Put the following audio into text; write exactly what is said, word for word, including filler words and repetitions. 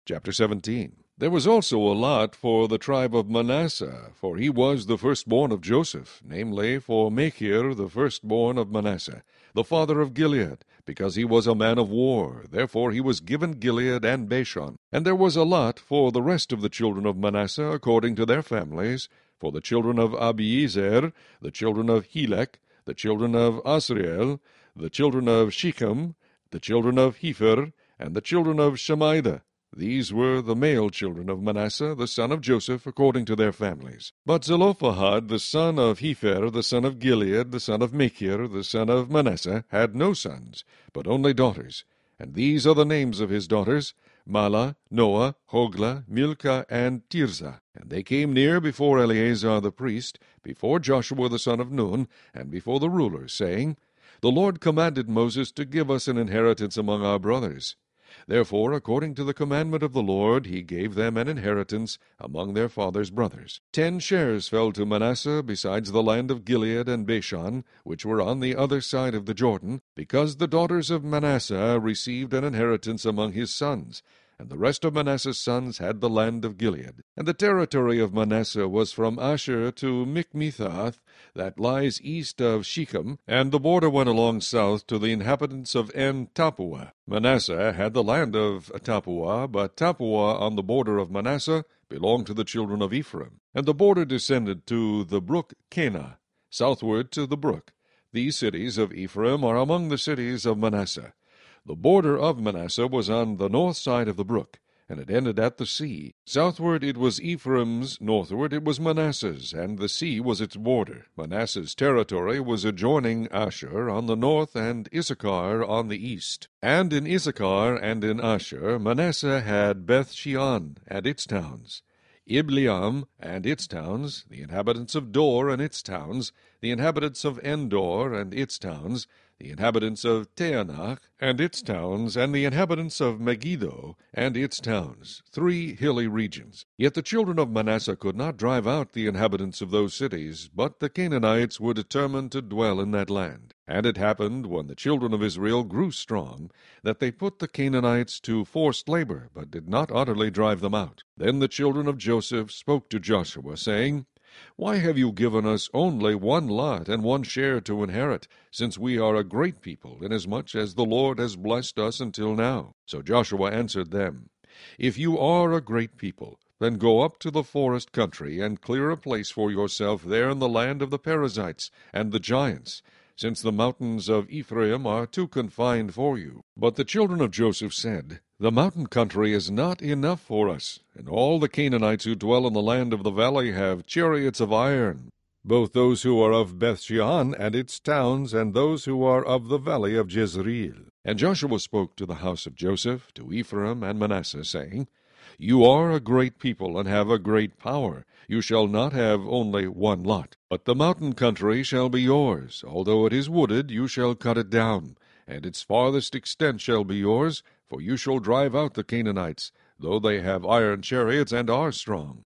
Chapter seventeen. There was also a lot for the tribe of Manasseh, for he was the firstborn of Joseph, namely, for Machir the firstborn of Manasseh, the father of Gilead, because he was a man of war. Therefore he was given Gilead and Bashan. And there was a lot for the rest of the children of Manasseh according to their families, for the children of Abiezer, the children of Helek, the children of Asriel, the children of Shechem, the children of Hepher, and the children of Shemida. These were the male children of Manasseh, the son of Joseph, according to their families. But Zelophehad, the son of Hepher, the son of Gilead, the son of Machir, the son of Manasseh, had no sons, but only daughters. And these are the names of his daughters, Mahlah, Noah, Hoglah, Milcah, and Tirzah. And they came near before Eleazar the priest, before Joshua the son of Nun, and before the rulers, saying, The Lord commanded Moses to give us an inheritance among our brothers. Therefore, according to the commandment of the Lord, he gave them an inheritance among their father's brothers. Ten shares fell to Manasseh, besides the land of Gilead and Bashan, which were on the other side of the Jordan, because the daughters of Manasseh received an inheritance among his sons. And the rest of Manasseh's sons had the land of Gilead. And the territory of Manasseh was from Asher to Michmethath, that lies east of Shechem, and the border went along south to the inhabitants of En-Tappuah. Manasseh had the land of Tappuah, but Tappuah on the border of Manasseh belonged to the children of Ephraim. And the border descended to the brook Kanah, southward to the brook. These cities of Ephraim are among the cities of Manasseh. The border of Manasseh was on the north side of the brook, and it ended at the sea. Southward it was Ephraim's, northward it was Manasseh's, and the sea was its border. Manasseh's territory was adjoining Asher on the north and Issachar on the east. And in Issachar and in Asher Manasseh had Beth-shean and its towns, Ibleam and its towns, the inhabitants of Dor and its towns, the inhabitants of Endor and its towns, the inhabitants of Teanach and its towns, and the inhabitants of Megiddo and its towns, three hilly regions. Yet the children of Manasseh could not drive out the inhabitants of those cities, but the Canaanites were determined to dwell in that land. And it happened, when the children of Israel grew strong, that they put the Canaanites to forced labor, but did not utterly drive them out. Then the children of Joseph spoke to Joshua, saying, Why have you given us only one lot and one share to inherit, since we are a great people, inasmuch as the Lord has blessed us until now? So Joshua answered them, If you are a great people, then go up to the forest country, and clear a place for yourself there in the land of the Perizzites and the giants, since the mountains of Ephraim are too confined for you. But the children of Joseph said, The mountain country is not enough for us, and all the Canaanites who dwell in the land of the valley have chariots of iron, both those who are of Beth-shean and its towns, and those who are of the valley of Jezreel. And Joshua spoke to the house of Joseph, to Ephraim and Manasseh, saying, You are a great people, and have a great power. You shall not have only one lot. But the mountain country shall be yours. Although it is wooded, you shall cut it down, and its farthest extent shall be yours, for you shall drive out the Canaanites, though they have iron chariots and are strong.